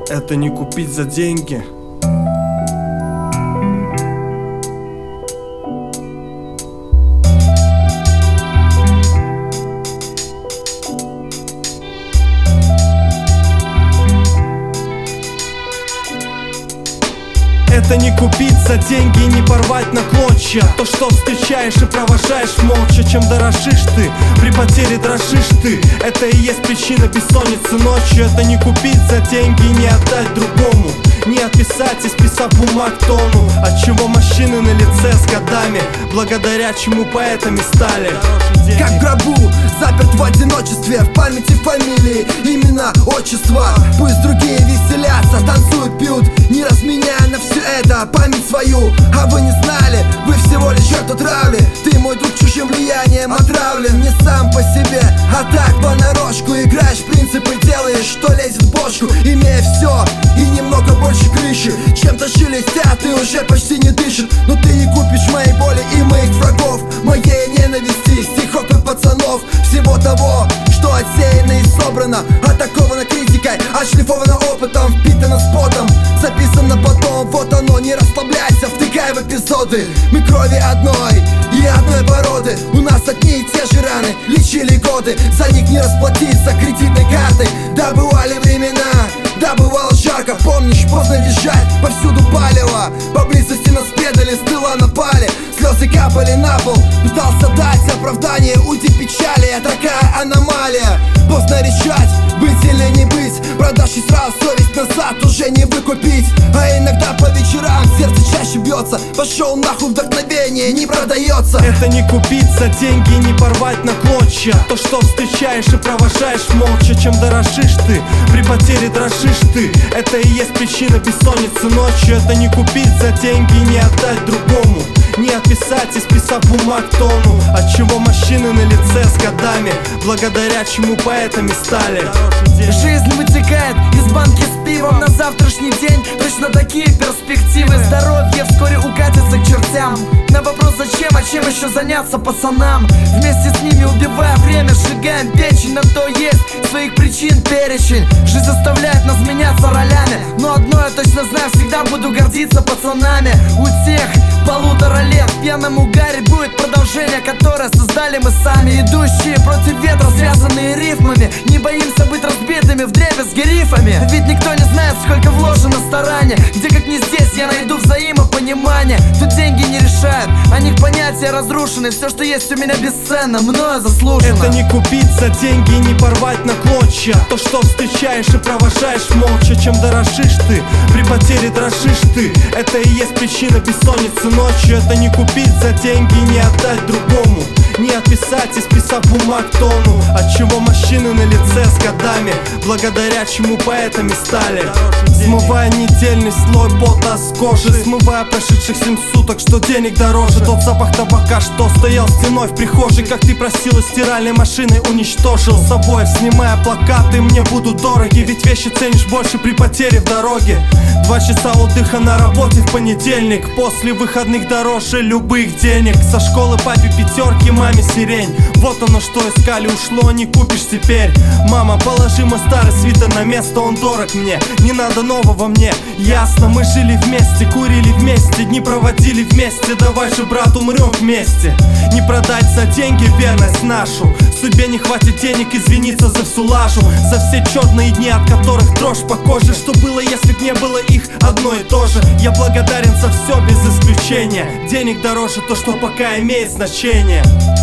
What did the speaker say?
Это не купить за деньги. Это не купить за деньги и не порвать на клочья то, что встречаешь и провожаешь молча. Чем дорожишь ты, при потере дрожишь ты. Это и есть причина бессонницы ночью. Это не купить за деньги и не отдать другому, не отписать, исписав бумаг тонну. Отчего морщины на лице с годами, благодаря чему поэтами стали. Как в гробу, заперт в одиночестве, в памяти фамилии, имена, отчества. Пусть другие веселятся, танцуют, пьют, не разменяя на все это память свою. А вы не знали, вы всего лишь жертва травли. Ты, мой друг, чужим влиянием отравлен. Не сам по себе, а так понарошку. Играешь в принципы, делаешь, что лезет в бошку, имея все и немного больше крыши. Чем-то шелестят, ты уже почти не дышит. Но ты не купишь моей боли и моих врагов, моей ненависти, стихов и пацанов. Всего того, что отсеяно и собрано, атаковано критикой, отшлифовано опытом, впитано спотом, записано потом. Вот оно, не расслабляйся, втыкай в эпизоды. Мы крови одной и одной породы. У нас одни и те же раны, лечили годы. За них не расплатиться кредитной картой. Да, бывали времена, да, бывало жарко. Помнишь, поздно лежать, повсюду палево. Поблизости нас предали, с тыла напали. Слезы капали на пол, пытался дать оправдание уйти печали. Такая аномалия, поздно решать, быть или не быть. Продашь и сразу совесть назад уже не выкупить. А иногда по вечерам сердце чаще бьется. Пошел нахуй, вдохновение не продается. Это не купить за деньги и не порвать на клочья то, что встречаешь и провожаешь молча. Чем дорожишь ты, при потере дрожишь ты. Это и есть причина бессонницы ночью. Это не купить за деньги и не отдать другому, не отписать, исписав бумаг тонну. Отчего морщины на лице с годами, благодаря чему поэтами стали. Жизнь вытекает из банки с пивом на завтрашний день. Точно такие перспективы. Здоровье вскоре укатится к чертям. На вопрос зачем, а чем еще заняться пацанам? Вместе с ними убивая время, сжигаем печень. На то есть своих причин перечень. Жизнь заставляет нас меняться ролями, но одно я точно знаю, всегда буду гордиться пацанами. У тех 1,5 лет в пьяном угаре будет продолжение, которое создали мы сами. Идущие против ветра, связанные рифмами. Не боимся быть разбитыми в древе с грифами. Ведь никто не знает, сколько вложено старания. Где как не здесь я найду взаимопонимание. Тут деньги не решают, о них понятия разрушены. Все, что есть у меня бесценно, мною заслужено. Это не купить за деньги и не порвать на клочья то, что встречаешь и провожаешь молча. Чем дорожишь ты, при потере дрожишь ты. Это и есть причина бессонницы ночью. Это не купить за деньги и не отдать другому, не отписать, исписав бумаг тонну. Отчего морщины на лице с годами, благодаря чему поэтами стали. Смывая недельный слой пота с кожи, смывая прошедших 7 суток, что денег дороже. Тот запах табака, что стоял стеной в прихожей, как ты просила, стиральной машиной уничтожил. С собой снимая плакаты, мне будут дороги, ведь вещи ценишь больше при потере в дороге. 2 часа отдыха на работе в понедельник, после выходных дороже любых денег. Со школы папе пятерки, маме сирень. Вот оно, что искали, ушло, не купишь теперь. Мама, положи мой старый свитер на место, он дорог мне, не надо нового мне. Ясно, мы жили вместе, курили вместе, дни проводили вместе. Давай же, брат, умрем вместе. Не продать за деньги верность нашу. Судьбе не хватит денег извиниться за всю лажу, за все черные дни, от которых дрожь по коже. Что было, если б не было их одно и то же? Я благодарен за все без исключения. Денег дороже то, что пока имеет значение.